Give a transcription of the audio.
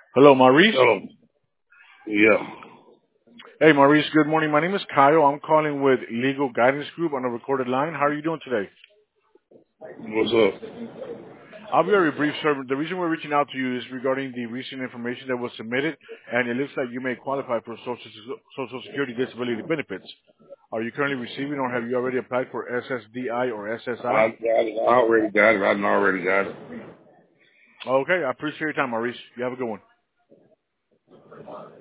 Hello, Maurice. Hello. Yeah. Hey, Maurice. Good morning. My name is Kyle. I'm calling with Legal Guidance Group on a recorded line. How are you doing today? What's up? I'll be very brief, sir. The reason we're reaching out to you is regarding the recent information that was submitted, and it looks like you may qualify for Social Security disability benefits. Are you currently receiving, or have you already applied for SSDI or SSI? I got it. I already got it. I done already got it. Okay, I appreciate your time, Maurice. You have a good one.